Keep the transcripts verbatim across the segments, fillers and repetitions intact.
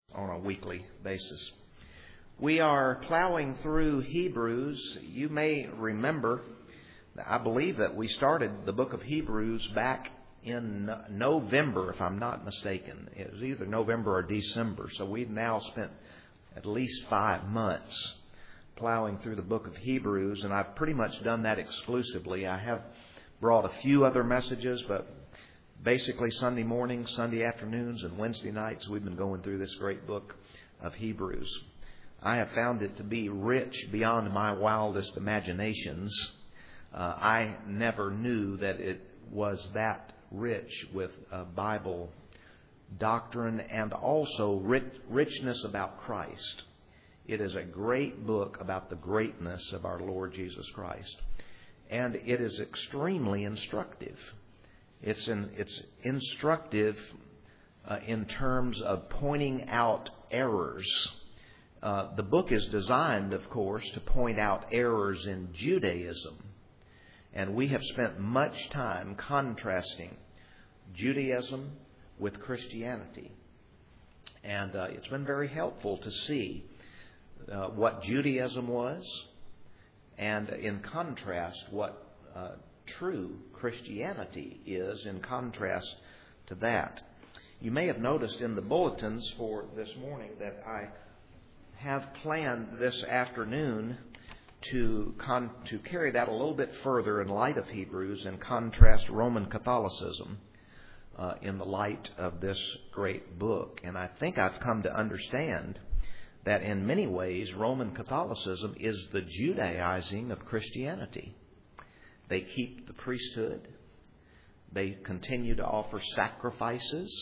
on a weekly basis. We are plowing through Hebrews. You may remember, I believe that we started the book of Hebrews back in November, if I'm not mistaken. It was either November or December. So we've now spent at least five months plowing through the book of Hebrews, and I've pretty much done that exclusively. I have brought a few other messages, but basically Sunday mornings, Sunday afternoons, and Wednesday nights we've been going through this great book of Hebrews. I have found it to be rich beyond my wildest imaginations. Uh, I never knew that it was that rich with uh, Bible doctrine and also rich, richness about Christ. It is a great book about the greatness of our Lord Jesus Christ. And it is extremely instructive. It's, in, it's instructive uh, in terms of pointing out errors. Uh, the book is designed, of course, to point out errors in Judaism. And we have spent much time contrasting Judaism with Christianity. And uh, it's been very helpful to see uh, what Judaism was, and in contrast, what uh, true Christianity is in contrast to that. You may have noticed in the bulletins for this morning that I have planned this afternoon to con- to carry that a little bit further in light of Hebrews and contrast Roman Catholicism uh, in the light of this great book. And I think I've come to understand that in many ways Roman Catholicism is the Judaizing of Christianity. They keep the priesthood. They continue to offer sacrifices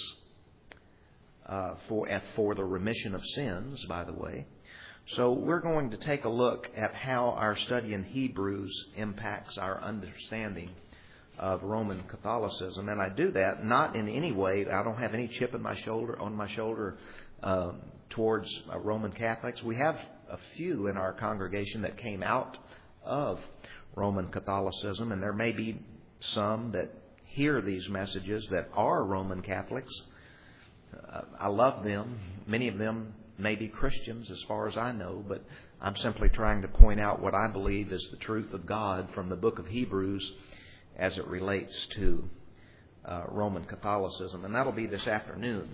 uh, for for the remission of sins, by the way. So we're going to take a look at how our study in Hebrews impacts our understanding of Roman Catholicism. And I do that not in any way. I don't have any chip in my shoulder on my shoulder um, towards uh, Roman Catholics. We have a few in our congregation that came out of Roman Catholicism, and there may be some that hear these messages that are Roman Catholics. Uh, I love them. Many of them may be Christians as far as I know, but I'm simply trying to point out what I believe is the truth of God from the book of Hebrews as it relates to uh, Roman Catholicism. And that'll be this afternoon.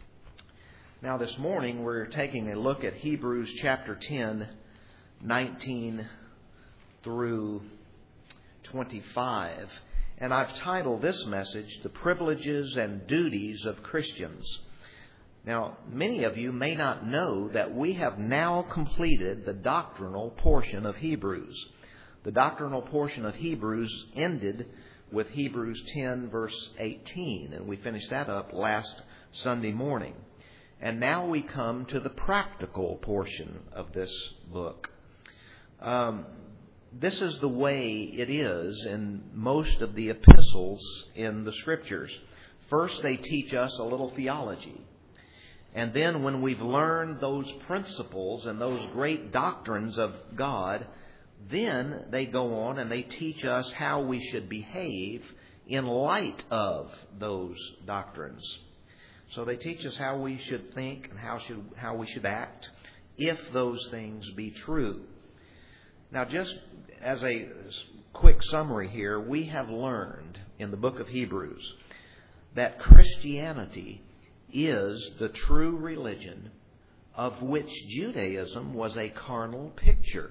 Now this morning we're taking a look at Hebrews chapter ten, nineteen through twenty-five. And I've titled this message, The Privileges and Duties of Christians. Now, many of you may not know that we have now completed the doctrinal portion of Hebrews. The doctrinal portion of Hebrews ended with Hebrews ten, verse eighteen, and we finished that up last Sunday morning. And now we come to the practical portion of this book. Um, this is the way it is in most of the epistles in the Scriptures. First, they teach us a little theology. And then when we've learned those principles and those great doctrines of God, then they go on and they teach us how we should behave in light of those doctrines. So they teach us how we should think and how should how we should act if those things be true. Now, just as a quick summary here, we have learned in the book of Hebrews that Christianity is the true religion of which Judaism was a carnal picture.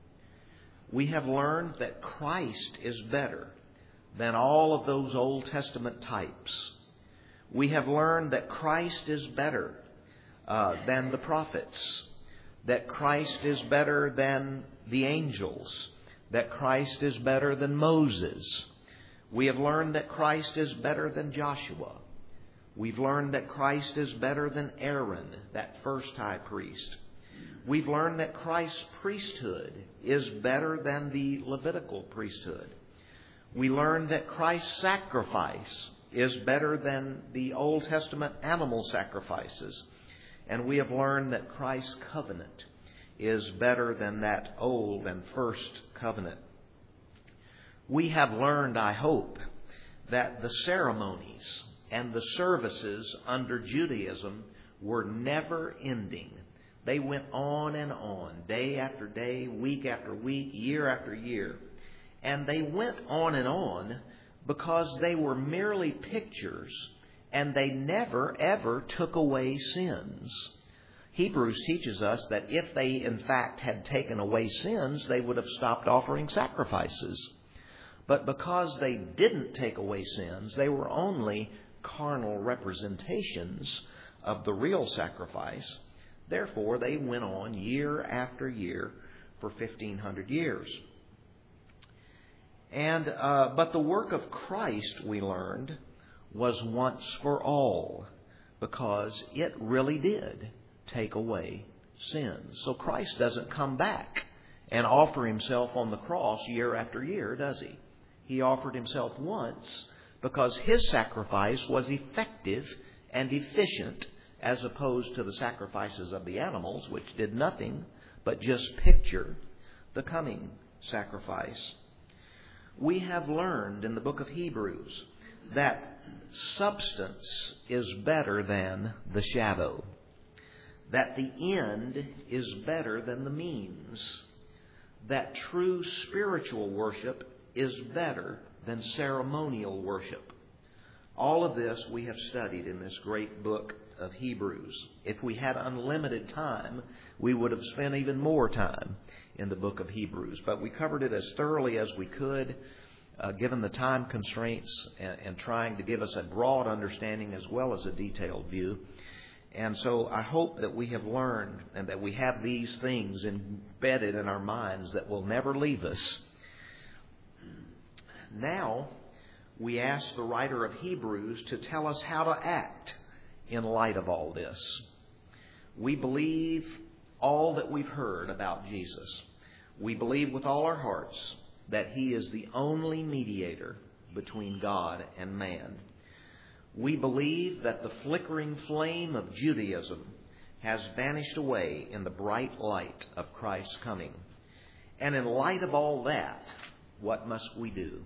We have learned that Christ is better than all of those Old Testament types. We have learned that Christ is better uh, than the prophets, that Christ is better than the angels, that Christ is better than Moses. We have learned that Christ is better than Joshua. We've learned that Christ is better than Aaron, that first high priest. We've learned that Christ's priesthood is better than the Levitical priesthood. We learned that Christ's sacrifice is better than the Old Testament animal sacrifices. And we have learned that Christ's covenant is better than that old and first covenant. We have learned, I hope, that the ceremonies and the services under Judaism were never ending. They went on and on, day after day, week after week, year after year. And they went on and on because they were merely pictures, and they never, ever took away sins. Hebrews teaches us that if they, in fact, had taken away sins, they would have stopped offering sacrifices. But because they didn't take away sins, they were only carnal representations of the real sacrifice. Therefore, they went on year after year for fifteen hundred years. And uh, but the work of Christ, we learned, was once for all, because it really did take away sins. So Christ doesn't come back and offer himself on the cross year after year, does he? He offered himself once because his sacrifice was effective and efficient, as opposed to the sacrifices of the animals, which did nothing but just picture the coming sacrifice. We have learned in the book of Hebrews that substance is better than the shadow, that the end is better than the means, that true spiritual worship is better than ceremonial worship. All of this we have studied in this great book of Hebrews. If we had unlimited time, we would have spent even more time in the book of Hebrews. But we covered it as thoroughly as we could, uh, given the time constraints, and, and trying to give us a broad understanding as well as a detailed view. And so I hope that we have learned and that we have these things embedded in our minds that will never leave us. Now, we ask the writer of Hebrews to tell us how to act in light of all this. We believe all that we've heard about Jesus. We believe with all our hearts that he is the only mediator between God and man. We believe that the flickering flame of Judaism has vanished away in the bright light of Christ's coming. And in light of all that, what must we do?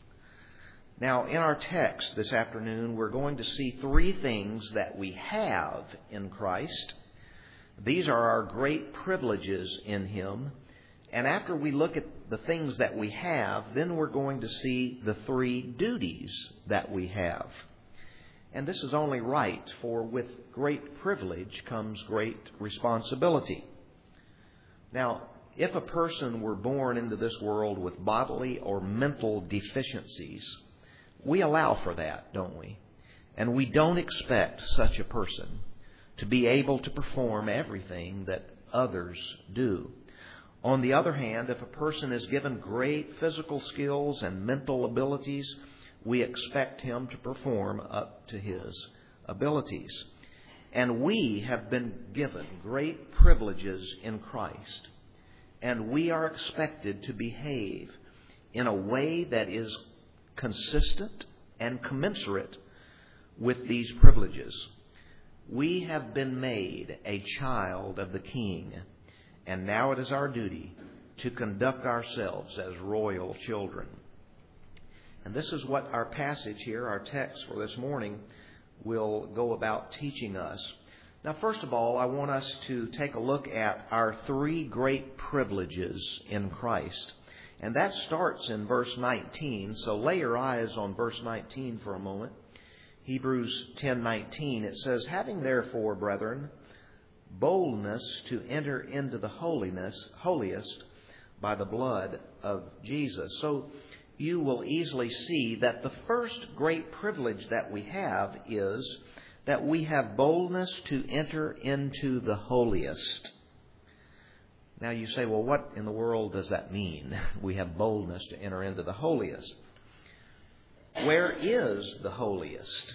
Now, in our text this afternoon, we're going to see three things that we have in Christ. These are our great privileges in him. And after we look at the things that we have, then we're going to see the three duties that we have. And this is only right, for with great privilege comes great responsibility. Now, if a person were born into this world with bodily or mental deficiencies, we allow for that, don't we? And we don't expect such a person to be able to perform everything that others do. On the other hand, if a person is given great physical skills and mental abilities, we expect him to perform up to his abilities. And we have been given great privileges in Christ. And we are expected to behave in a way that is consistent and commensurate with these privileges. We have been made a child of the King, and now it is our duty to conduct ourselves as royal children. And this is what our passage here, our text for this morning, will go about teaching us. Now, first of all, I want us to take a look at our three great privileges in Christ. And that starts in verse nineteen. So lay your eyes on verse nineteen for a moment. Hebrews ten nineteen. It says, "Having therefore, brethren, boldness to enter into the holiness, holiest by the blood of Jesus." So you will easily see that the first great privilege that we have is that we have boldness to enter into the holiest. Now you say, well, what in the world does that mean? We have boldness to enter into the holiest. Where is the holiest?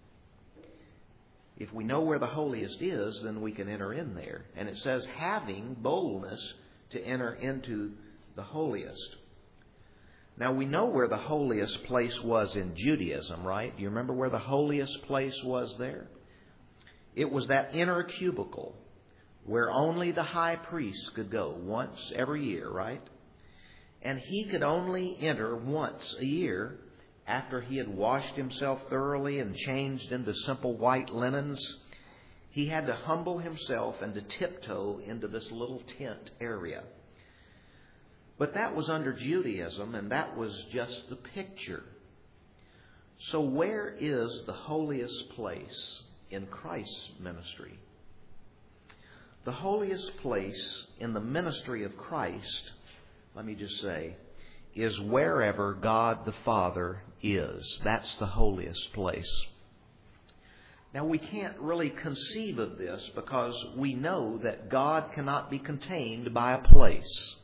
If we know where the holiest is, then we can enter in there. And it says, having boldness to enter into the holiest. Now, we know where the holiest place was in Judaism, right? Do you remember where the holiest place was there? It was that inner cubicle where only the high priest could go once every year, right? And he could only enter once a year after he had washed himself thoroughly and changed into simple white linens. He had to humble himself and to tiptoe into this little tent area. But that was under Judaism, and that was just the picture. So where is the holiest place in Christ's ministry? The holiest place in the ministry of Christ, let me just say, is wherever God the Father is. That's the holiest place. Now, we can't really conceive of this because we know that God cannot be contained by a place.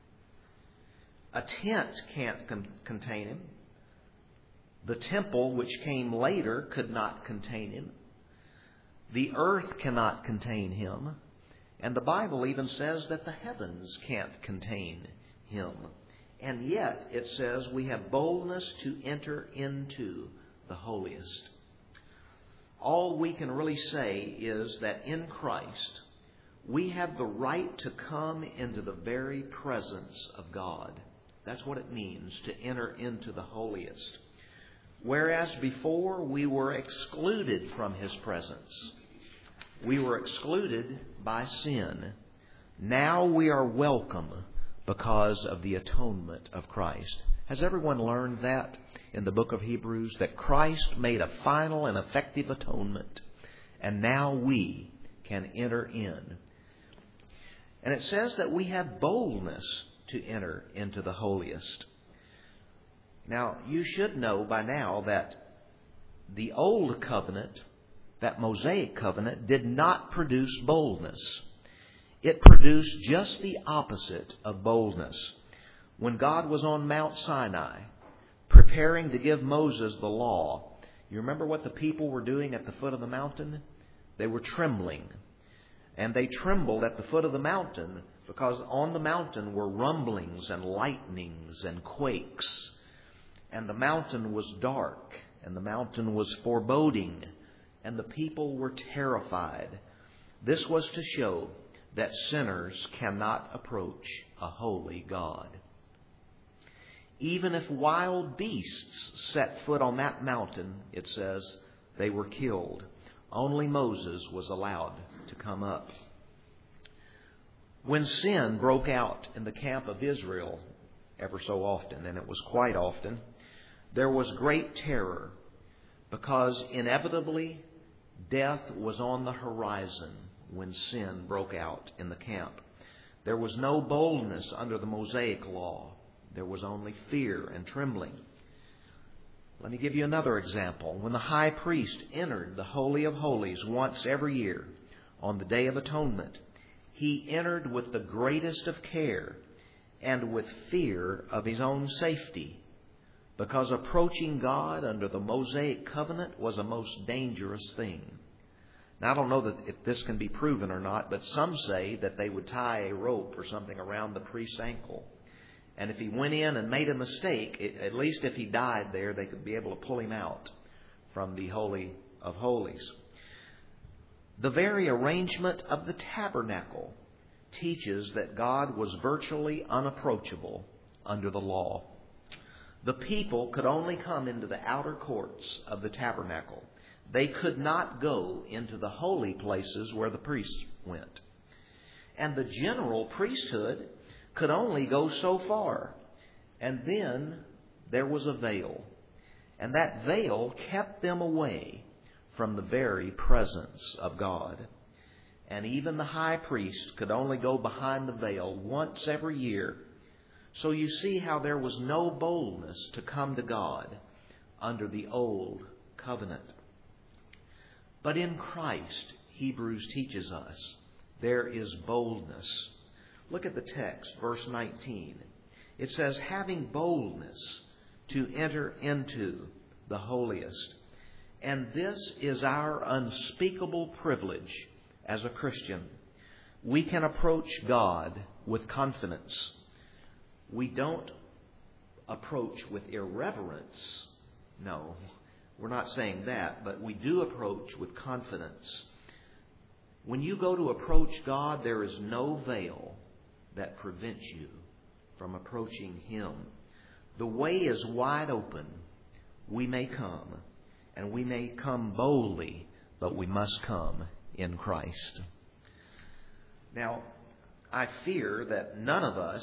A tent can't con- contain Him. The temple, which came later, could not contain Him. The earth cannot contain Him. And the Bible even says that the heavens can't contain Him. And yet, it says we have boldness to enter into the holiest. All we can really say is that in Christ, we have the right to come into the very presence of God. That's what it means to enter into the holiest. Whereas before we were excluded from His presence. We were excluded by sin. Now we are welcome because of the atonement of Christ. Has everyone learned that in the book of Hebrews? That Christ made a final and effective atonement. And now we can enter in. And it says that we have boldness to enter into the holiest. Now, you should know by now that the old covenant, that Mosaic covenant, did not produce boldness. It produced just the opposite of boldness. When God was on Mount Sinai, preparing to give Moses the law, you remember what the people were doing at the foot of the mountain? They were trembling. And they trembled at the foot of the mountain because on the mountain were rumblings and lightnings and quakes. And the mountain was dark, and the mountain was foreboding, and the people were terrified. This was to show that sinners cannot approach a holy God. Even if wild beasts set foot on that mountain, it says, they were killed. Only Moses was allowed to come up. When sin broke out in the camp of Israel ever so often, and it was quite often, there was great terror because inevitably death was on the horizon when sin broke out in the camp. There was no boldness under the Mosaic law. There was only fear and trembling. Let me give you another example. When the high priest entered the Holy of Holies once every year on the Day of Atonement, he entered with the greatest of care and with fear of his own safety, because approaching God under the Mosaic covenant was a most dangerous thing. Now, I don't know that if this can be proven or not, but some say that they would tie a rope or something around the priest's ankle. And if he went in and made a mistake, it, at least if he died there, they could be able to pull him out from the Holy of Holies. The very arrangement of the tabernacle teaches that God was virtually unapproachable under the law. The people could only come into the outer courts of the tabernacle. They could not go into the holy places where the priests went. And the general priesthood could only go so far. And then there was a veil. And that veil kept them away from the very presence of God. And even the high priest could only go behind the veil once every year. So you see how there was no boldness to come to God under the old covenant. But in Christ, Hebrews teaches us, there is boldness. Look at the text, verse nineteen. It says, having boldness to enter into the holiest. And this is our unspeakable privilege as a Christian. We can approach God with confidence. We don't approach with irreverence. No, we're not saying that, but we do approach with confidence. When you go to approach God, there is no veil that prevents you from approaching Him. The way is wide open. We may come, and we may come boldly, but we must come in Christ. Now, I fear that none of us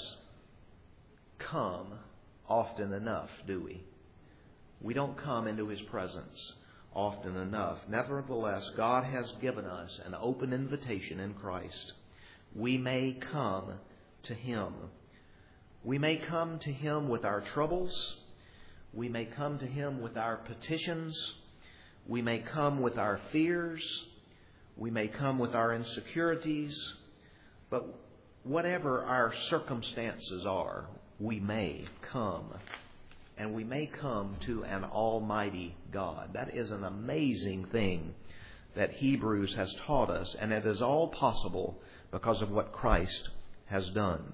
come often enough, do we? We don't come into His presence often enough. Nevertheless, God has given us an open invitation in Christ. We may come to Him. We may come to Him with our troubles. We may come to Him with our petitions. We may come with our fears. We may come with our insecurities. But whatever our circumstances are, we may come. And we may come to an almighty God. That is an amazing thing that Hebrews has taught us. And it is all possible because of what Christ has done.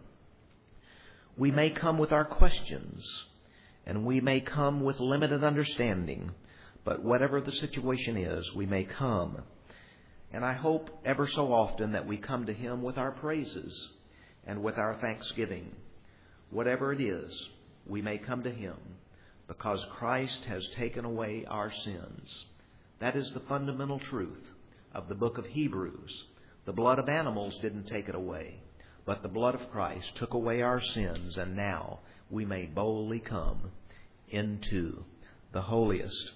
We may come with our questions. And we may come with limited understanding. But whatever the situation is, we may come. And I hope ever so often that we come to Him with our praises and with our thanksgiving. Whatever it is, we may come to Him because Christ has taken away our sins. That is the fundamental truth of the book of Hebrews. The blood of animals didn't take it away, but the blood of Christ took away our sins, and now we may boldly come into the holiest.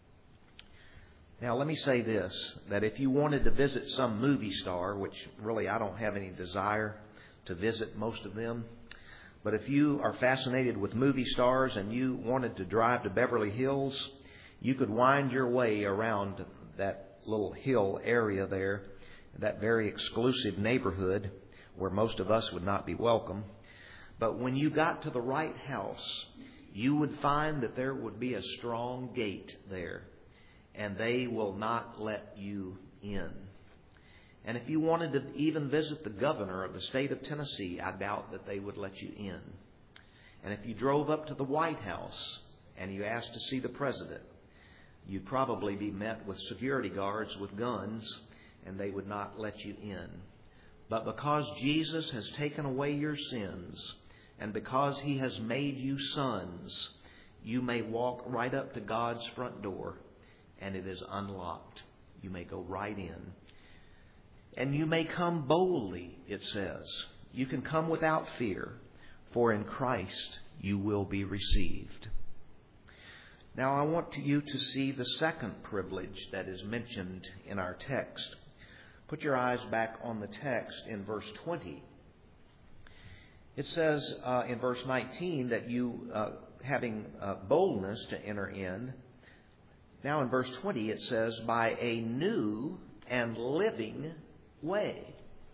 Now, let me say this, that if you wanted to visit some movie star, which really I don't have any desire to visit most of them, but if you are fascinated with movie stars and you wanted to drive to Beverly Hills, you could wind your way around that little hill area there, that very exclusive neighborhood where most of us would not be welcome. But when you got to the right house, you would find that there would be a strong gate there, and they will not let you in. And if you wanted to even visit the governor of the state of Tennessee, I doubt that they would let you in. And if you drove up to the White House and you asked to see the president, you'd probably be met with security guards with guns, and they would not let you in. But because Jesus has taken away your sins, and because He has made you sons, you may walk right up to God's front door, and it is unlocked. You may go right in. And you may come boldly, it says. You can come without fear, for in Christ you will be received. Now I want you to see the second privilege that is mentioned in our text. Put your eyes back on the text in verse twenty. It says uh, in verse nineteen that you, uh, having uh, boldness to enter in. Now in verse twenty it says, by a new and living way.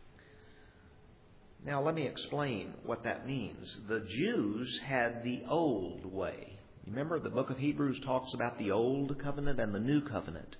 Now let me explain what that means. The Jews had the old way. Remember, the book of Hebrews talks about the old covenant and the new covenant.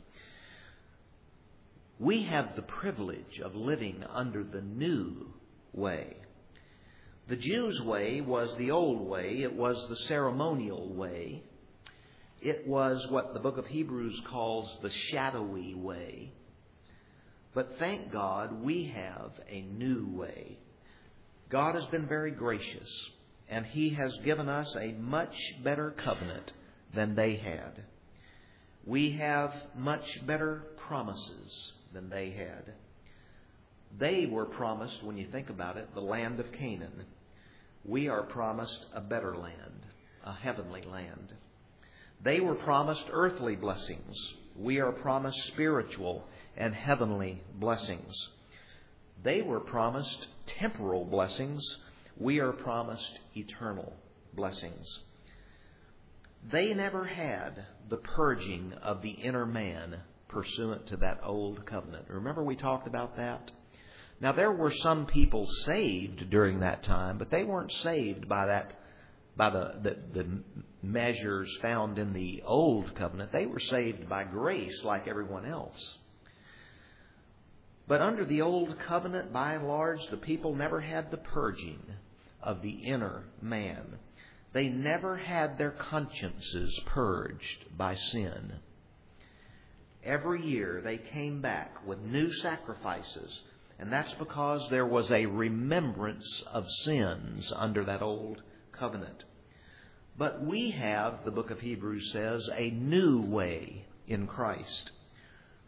We have the privilege of living under the new way. The Jews' way was the old way. It was the ceremonial way. It was what the book of Hebrews calls the shadowy way. But thank God we have a new way. God has been very gracious, and He has given us a much better covenant than they had. We have much better promises than they had. They were promised, when you think about it, the land of Canaan. We are promised a better land, a heavenly land. They were promised earthly blessings. We are promised spiritual and heavenly blessings. They were promised temporal blessings. We are promised eternal blessings. They never had the purging of the inner man pursuant to that old covenant. Remember we talked about that? Now there were some people saved during that time, but they weren't saved by that by the, the, the measures found in the old covenant. They were saved by grace like everyone else. But under the old covenant, by and large, the people never had the purging of the inner man. They never had their consciences purged by sin. Every year they came back with new sacrifices, and that's because there was a remembrance of sins under that old covenant. But we have, the book of Hebrews says, a new way in Christ.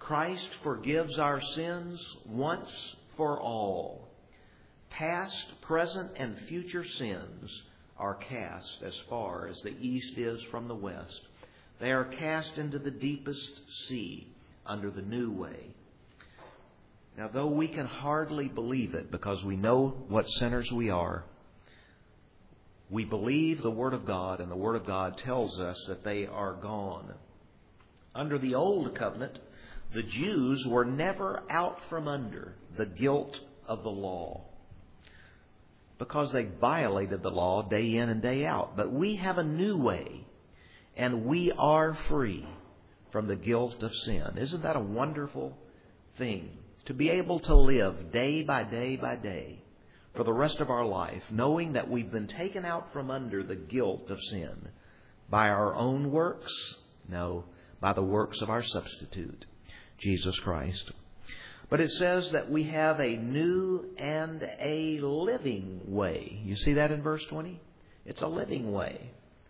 Christ forgives our sins once for all. Past, present, and future sins are cast as far as the east is from the west. They are cast into the deepest sea under the new way. Now, though we can hardly believe it because we know what sinners we are, we believe the Word of God, and the Word of God tells us that they are gone. Under the Old Covenant, the Jews were never out from under the guilt of the law because they violated the law day in and day out. But we have a new way, and we are free from the guilt of sin. Isn't that a wonderful thing? To be able to live day by day by day for the rest of our life, knowing that we've been taken out from under the guilt of sin by our own works? No, by the works of our substitute, Jesus Christ. But it says that we have a new and a living way. You see that in verse twenty? It's a living way.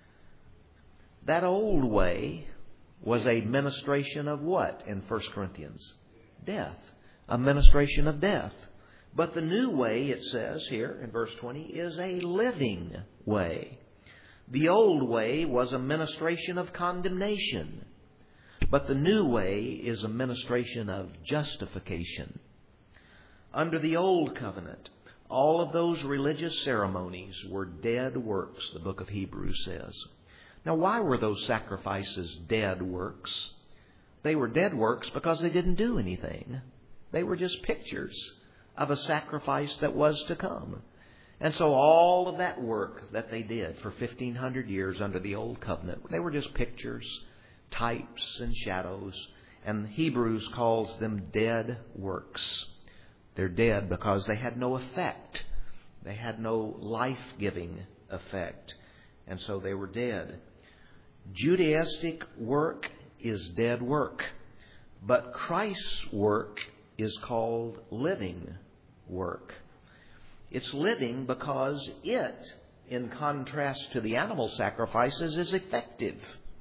That old way was a ministration of what in First Corinthians? Death. A ministration of death. But the new way, it says here in verse twenty, is a living way. The old way was a ministration of condemnation. But the new way is a ministration of justification. Under the old covenant, all of those religious ceremonies were dead works, the book of Hebrews says. Now, why were those sacrifices dead works? They were dead works because they didn't do anything. They were just pictures of a sacrifice that was to come. And so all of that work that they did for fifteen hundred years under the Old Covenant, they were just pictures, types, and shadows. And Hebrews calls them dead works. They're dead because they had no effect. They had no life-giving effect. And so they were dead. Judaistic work is dead work. But Christ's work is called living work. It's living because it, in contrast to the animal sacrifices, is effective.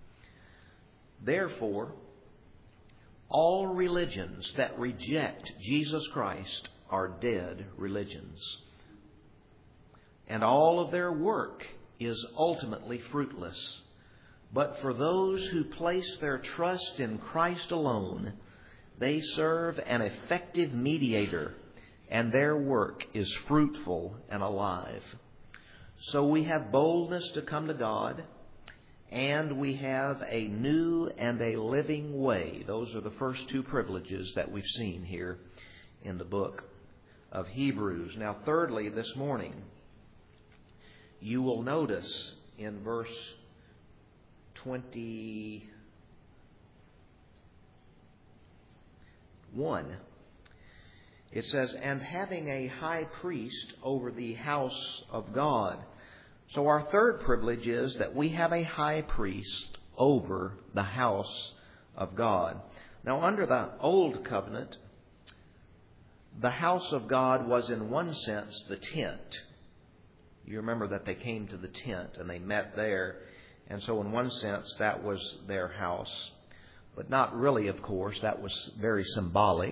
Therefore, all religions that reject Jesus Christ are dead religions. And all of their work is ultimately fruitless. But for those who place their trust in Christ alone, they serve an effective mediator, and their work is fruitful and alive. So we have boldness to come to God, and we have a new and a living way. Those are the first two privileges that we've seen here in the book of Hebrews. Now, thirdly, this morning, you will notice in verse twenty-one, it says, and having a high priest over the house of God. So our third privilege is that we have a high priest over the house of God. Now, under the Old Covenant, the house of God was in one sense the tent. You remember that they came to the tent and they met there. And so in one sense, that was their house. But not really, of course. That was very symbolic.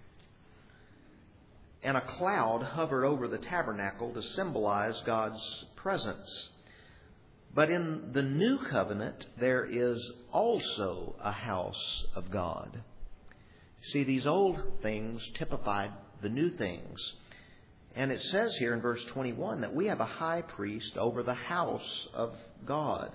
And a cloud hovered over the tabernacle to symbolize God's presence. But in the new covenant, there is also a house of God. See, these old things typified the new things. And it says here in verse twenty-one that we have a high priest over the house of God.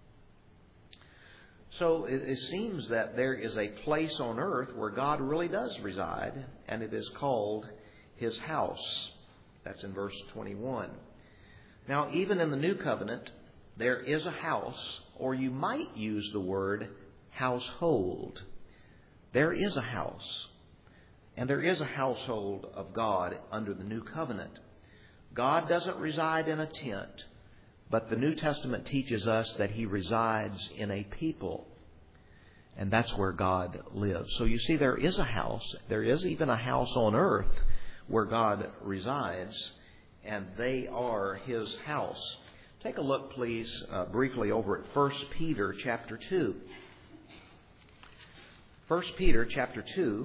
So it, it seems that there is a place on earth where God really does reside, and it is called His house. That's in verse twenty-one. Now, even in the New Covenant, there is a house, or you might use the word household. There is a house, and there is a household of God under the New Covenant. God doesn't reside in a tent, but the New Testament teaches us that He resides in a people. And that's where God lives. So you see, there is a house. There is even a house on earth where God resides. And they are His house. Take a look, please, uh, briefly over at First Peter chapter two. First Peter chapter two.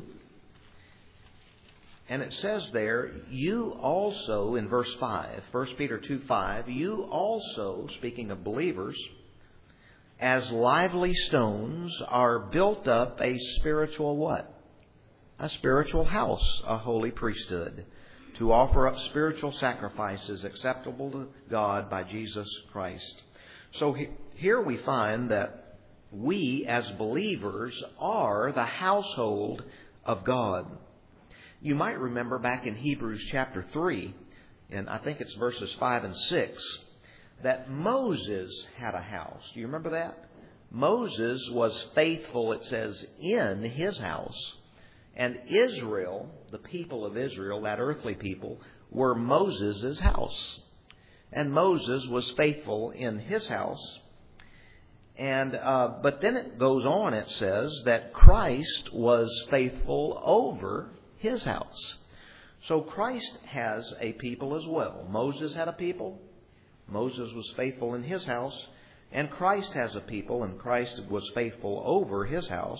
And it says there, you also, in verse five, First Peter two five, you also, speaking of believers, as lively stones are built up a spiritual what? A spiritual house, a holy priesthood, to offer up spiritual sacrifices acceptable to God by Jesus Christ. So he, here we find that we as believers are the household of God. You might remember back in Hebrews chapter three, and I think it's verses five and six, that Moses had a house. Do you remember that? Moses was faithful, it says, in his house. And Israel, the people of Israel, that earthly people, were Moses' house. And Moses was faithful in his house. And uh, but then it goes on, it says, that Christ was faithful over his house. So Christ has a people as well. Moses had a people. Moses was faithful in his house. And Christ has a people, and Christ was faithful over his house.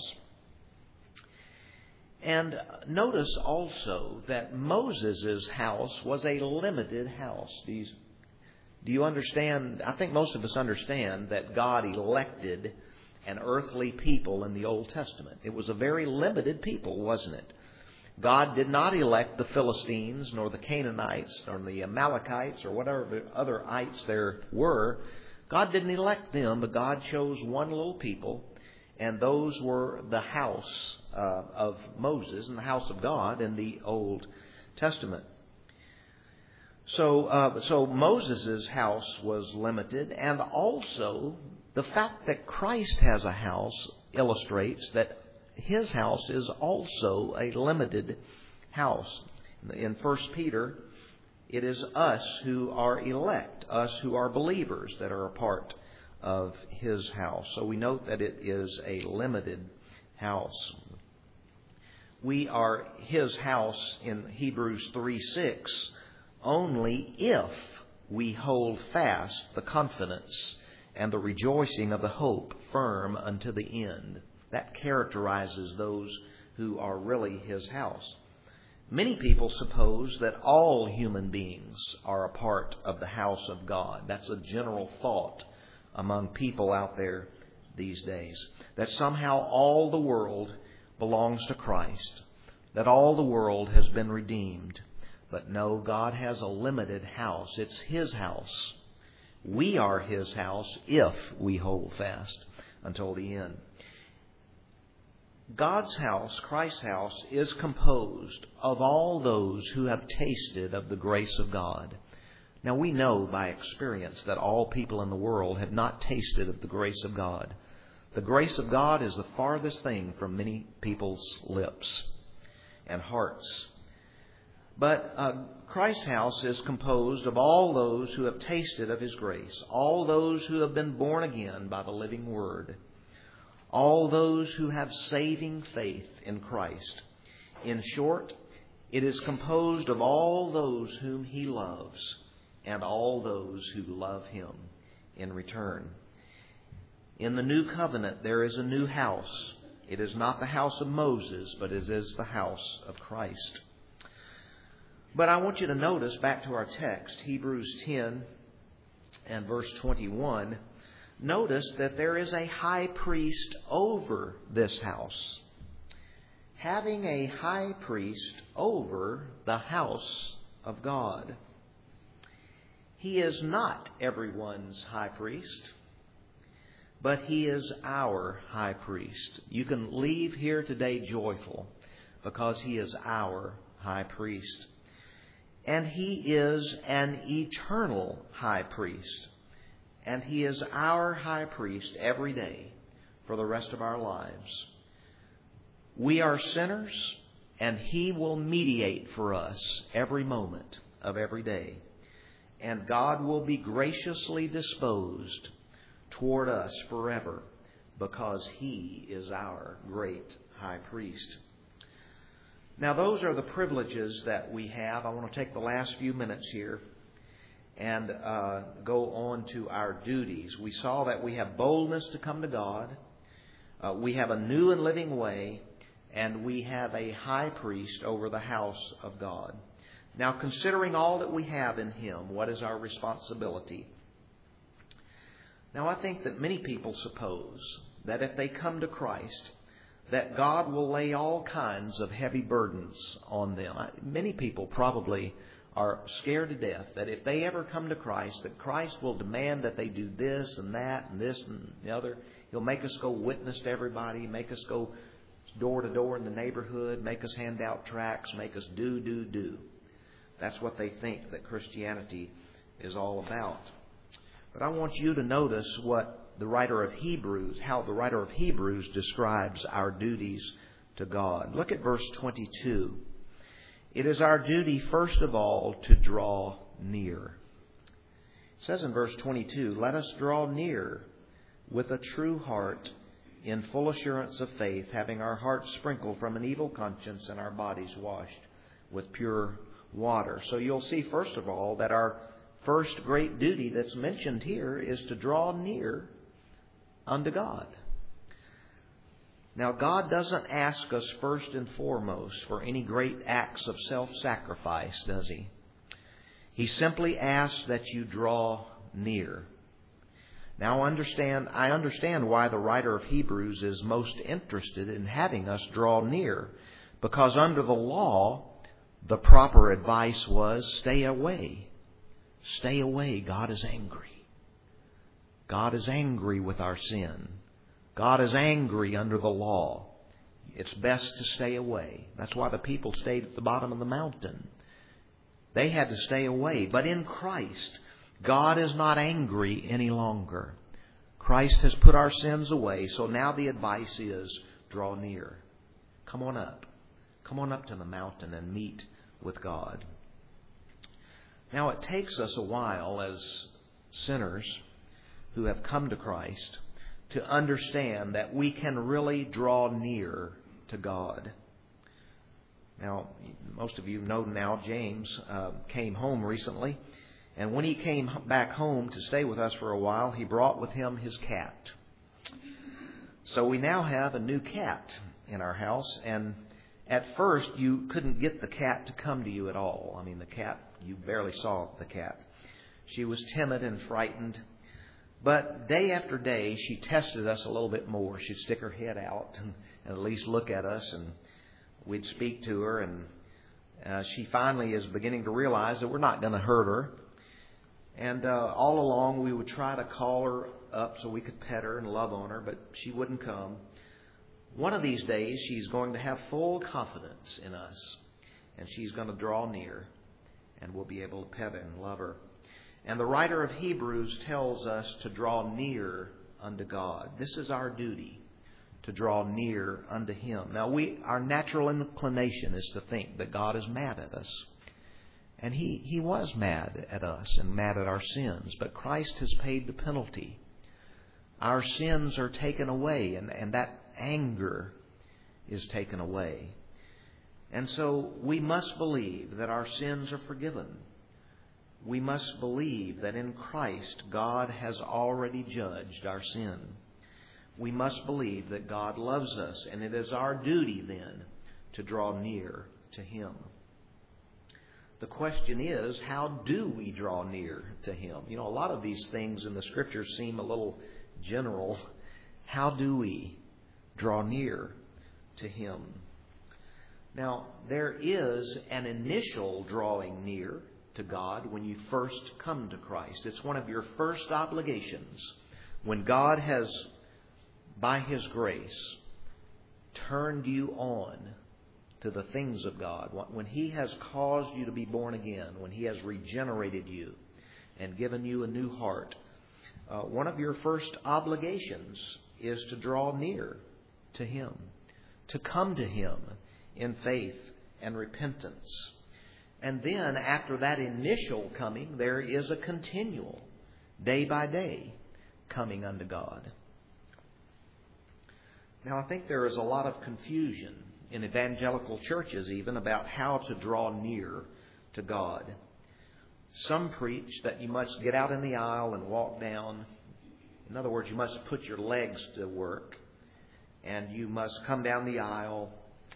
And notice also that Moses' house was a limited house. Do you, do you understand? I think most of us understand that God elected an earthly people in the Old Testament. It was a very limited people, wasn't it? God did not elect the Philistines, nor the Canaanites, nor the Amalekites, or whatever other ites there were. God didn't elect them, but God chose one little people, and those were the house uh, of Moses and the house of God in the Old Testament. So, uh, so Moses' house was limited, and also the fact that Christ has a house illustrates that his house is also a limited house. In First Peter, it is us who are elect, us who are believers that are a part of his house. So we note that it is a limited house. We are his house in Hebrews three six only if we hold fast the confidence and the rejoicing of the hope firm unto the end. That characterizes those who are really his house. Many people suppose that all human beings are a part of the house of God. That's a general thought among people out there these days. That somehow all the world belongs to Christ. That all the world has been redeemed. But no, God has a limited house. It's his house. We are his house if we hold fast until the end. God's house, Christ's house, is composed of all those who have tasted of the grace of God. Now we know by experience that all people in the world have not tasted of the grace of God. The grace of God is the farthest thing from many people's lips and hearts. But uh, Christ's house is composed of all those who have tasted of his grace, all those who have been born again by the living Word, all those who have saving faith in Christ. In short, it is composed of all those whom he loves and all those who love him in return. In the new covenant, there is a new house. It is not the house of Moses, but it is the house of Christ. But I want you to notice, back to our text, Hebrews ten and verse twenty-one, notice that there is a high priest over this house. Having a high priest over the house of God. He is not everyone's high priest, but he is our high priest. You can leave here today joyful because he is our high priest. And he is an eternal high priest. And he is our high priest every day for the rest of our lives. We are sinners, and he will mediate for us every moment of every day. And God will be graciously disposed toward us forever because he is our great high priest. Now, those are the privileges that we have. I want to take the last few minutes here and uh, go on to our duties. We saw that we have boldness to come to God. Uh, we have a new and living way. and we have a high priest over the house of God. Now, considering all that we have in Him, what is our responsibility? Now, I think that many people suppose that if they come to Christ, that God will lay all kinds of heavy burdens on them. Many people probably are scared to death that if they ever come to Christ, that Christ will demand that they do this and that and this and the other. He'll make us go witness to everybody, make us go door to door in the neighborhood, make us hand out tracts, make us do, do, do. That's what they think that Christianity is all about. But I want you to notice what the writer of Hebrews, how the writer of Hebrews describes our duties to God. Look at verse twenty-two. It is our duty, first of all, to draw near. It says in verse twenty-two, let us draw near with a true heart in full assurance of faith, having our hearts sprinkled from an evil conscience and our bodies washed with pure water. So you'll see, first of all, that our first great duty that's mentioned here is to draw near unto God. Now, God doesn't ask us first and foremost for any great acts of self-sacrifice, does He? He simply asks that you draw near. Now, understand, I understand why the writer of Hebrews is most interested in having us draw near, because under the law, the proper advice was stay away. Stay away. God is angry. God is angry with our sin. God is angry under the law. It's best to stay away. That's why the people stayed at the bottom of the mountain. They had to stay away. But in Christ, God is not angry any longer. Christ has put our sins away. So now the advice is draw near. Come on up. Come on up to the mountain and meet with God. Now, it takes us a while as sinners who have come to Christ to understand that we can really draw near to God. Now, most of you know now James uh, came home recently, and when he came back home to stay with us for a while, he brought with him his cat. So we now have a new cat in our house, and at first you couldn't get the cat to come to you at all. I mean, the cat, you barely saw the cat. She was timid and frightened. But day after day, she tested us a little bit more. She'd stick her head out and, and at least look at us, and we'd speak to her. And uh, she finally is beginning to realize that we're not going to hurt her. And uh, all along, we would try to call her up so we could pet her and love on her, but she wouldn't come. One of these days, she's going to have full confidence in us, and she's going to draw near, and we'll be able to pet her and love her. And the writer of Hebrews tells us to draw near unto God. This is our duty, to draw near unto Him. Now, we our natural inclination is to think that God is mad at us. And He, he was mad at us and mad at our sins. But Christ has paid the penalty. Our sins are taken away, and, and that anger is taken away. And so we must believe that our sins are forgiven. We must believe that in Christ God has already judged our sin. We must believe that God loves us, and it is our duty then to draw near to Him. The question is, how do we draw near to Him? You know, a lot of these things in the Scriptures seem a little general. How do we draw near to Him? Now, there is an initial drawing near to God when you first come to Christ. It's one of your first obligations. When God has, by His grace, turned you on to the things of God, when He has caused you to be born again, when He has regenerated you and given you a new heart, uh, one of your first obligations is to draw near to Him, to come to Him in faith and repentance. And then after that initial coming, there is a continual, day by day, coming unto God. Now, I think there is a lot of confusion in evangelical churches even about how to draw near to God. Some preach that you must get out in the aisle and walk down. In other words, you must put your legs to work, and you must come down the aisle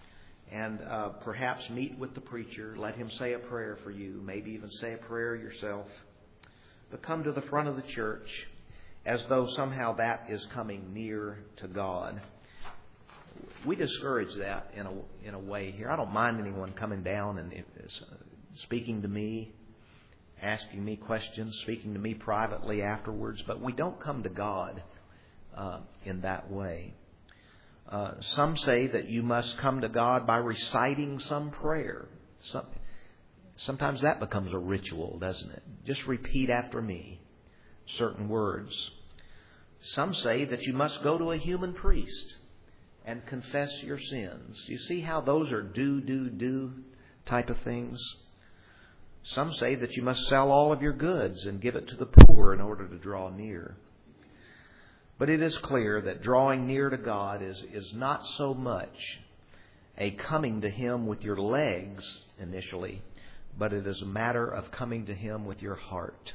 and uh, perhaps meet with the preacher. Let him say a prayer for you, maybe even say a prayer yourself. But come to the front of the church as though somehow that is coming near to God. We discourage that in a, in a way here. I don't mind anyone coming down and speaking to me, asking me questions, speaking to me privately afterwards, but we don't come to God uh, in that way. Uh, some say that you must come to God by reciting some prayer. Some, sometimes that becomes a ritual, doesn't it? Just repeat after me certain words. Some say that you must go to a human priest and confess your sins. Do you see how those are do, do, do type of things? Some say that you must sell all of your goods and give it to the poor in order to draw near. But it is clear that drawing near to God is, is not so much a coming to Him with your legs initially, but it is a matter of coming to Him with your heart.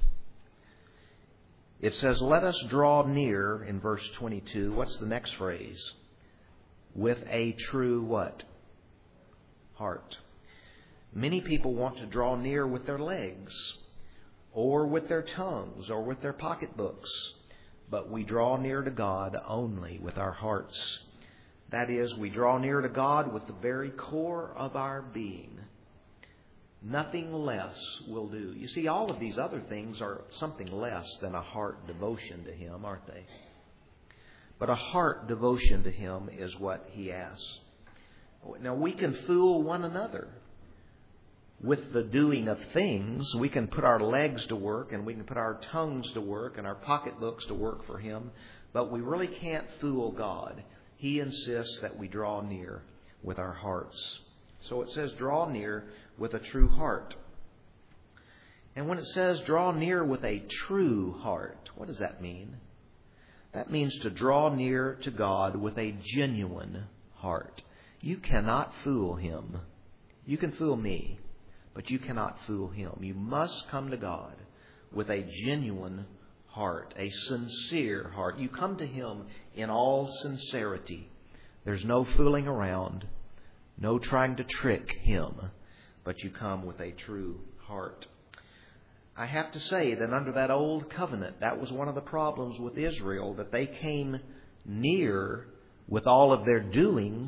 It says, let us draw near in verse twenty-two. What's the next phrase? With a true what? Heart. Many people want to draw near with their legs, or with their tongues, or with their pocketbooks. But we draw near to God only with our hearts. That is, we draw near to God with the very core of our being. Nothing less will do. You see, all of these other things are something less than a heart devotion to Him, aren't they? But a heart devotion to Him is what He asks. Now, we can fool one another with the doing of things. We can put our legs to work, and we can put our tongues to work, and our pocketbooks to work for Him. But we really can't fool God. He insists that we draw near with our hearts. So it says, draw near with a true heart. And when it says draw near with a true heart, what does that mean? That means to draw near to God with a genuine heart. You cannot fool Him. You can fool me, but you cannot fool Him. You must come to God with a genuine heart, a sincere heart. You come to Him in all sincerity. There's no fooling around, no trying to trick Him, but you come with a true heart. I have to say that under that old covenant, that was one of the problems with Israel, that they came near with all of their doings.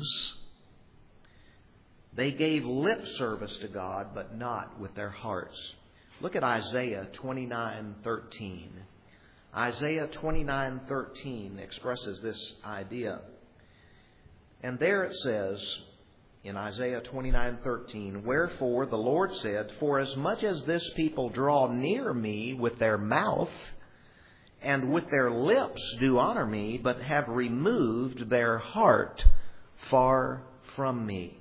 They gave lip service to God, but not with their hearts. Look at Isaiah twenty-nine thirteen. Isaiah twenty-nine thirteen expresses this idea. And there it says, in Isaiah twenty-nine thirteen, wherefore the Lord said, for as much as this people draw near me with their mouth, and with their lips do honor me, but have removed their heart far from me.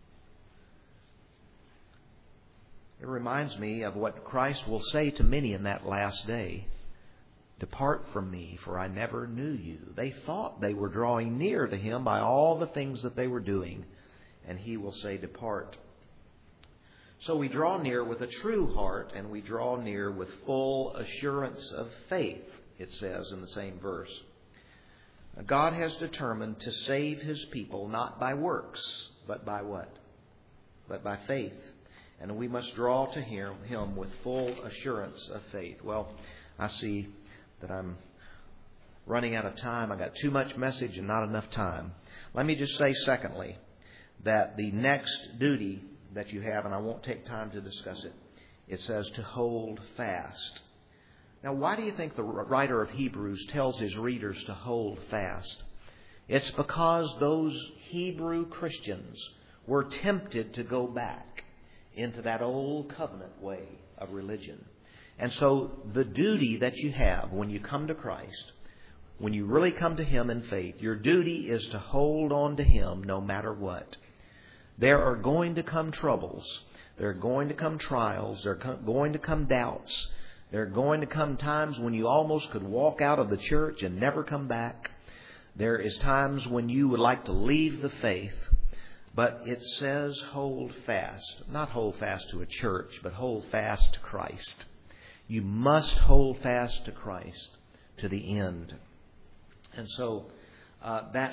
It reminds me of what Christ will say to many in that last day. Depart from me, for I never knew you. They thought they were drawing near to Him by all the things that they were doing. And He will say, depart. So we draw near with a true heart, and we draw near with full assurance of faith, it says in the same verse. God has determined to save His people not by works, but by what? But by faith. And we must draw to Him, him with full assurance of faith. Well, I see that I'm running out of time. I got too much message and not enough time. Let me just say, secondly, that the next duty that you have, and I won't take time to discuss it, it says to hold fast. Now, why do you think the writer of Hebrews tells his readers to hold fast? It's because those Hebrew Christians were tempted to go back into that old covenant way of religion. And so the duty that you have when you come to Christ, when you really come to Him in faith, your duty is to hold on to Him no matter what. There are going to come troubles. There are going to come trials. There are going to come doubts. There are going to come times when you almost could walk out of the church and never come back. There is times when you would like to leave the faith. But it says hold fast. Not hold fast to a church, but hold fast to Christ. You must hold fast to Christ to the end. And so uh, that's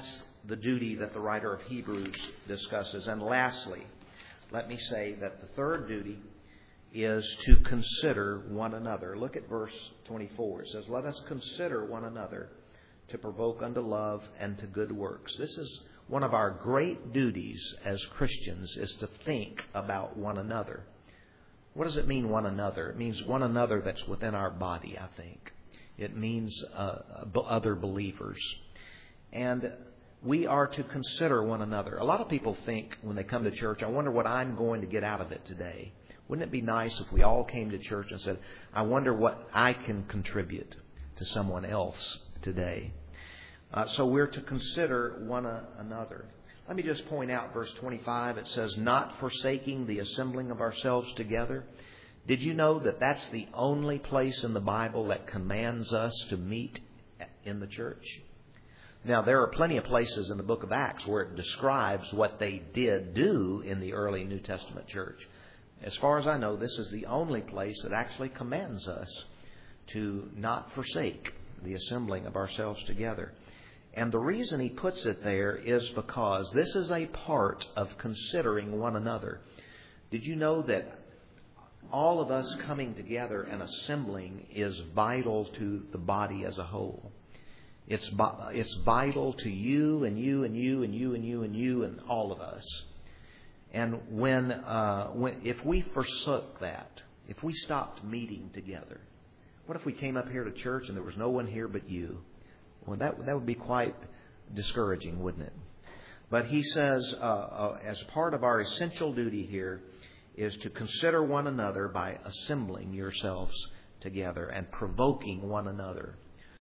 the duty that the writer of Hebrews discusses. And lastly, let me say that the third duty is to consider one another. Look at verse twenty-four. It says, "Let us consider one another to provoke unto love and to good works." This is one of our great duties as Christians, is to think about one another. What does it mean, one another? It means one another that's within our body, I think. It means uh, other believers. And we are to consider one another. A lot of people think when they come to church, I wonder what I'm going to get out of it today. Wouldn't it be nice if we all came to church and said, I wonder what I can contribute to someone else today? Uh, so we're to consider one another. Let me just point out verse twenty-five. It says, "Not forsaking the assembling of ourselves together." Did you know that that's the only place in the Bible that commands us to meet in the church? Now, there are plenty of places in the book of Acts where it describes what they did do in the early New Testament church. As far as I know, this is the only place that actually commands us to not forsake the assembling of ourselves together. And the reason he puts it there is because this is a part of considering one another. Did you know that all of us coming together and assembling is vital to the body as a whole? It's it's vital to you and you and you and you and you and you and all of us. And when uh, when if we forsook that, if we stopped meeting together, what if we came up here to church and there was no one here but you? Well, that that would be quite discouraging, wouldn't it? But he says, uh, uh, as part of our essential duty here, is to consider one another by assembling yourselves together and provoking one another.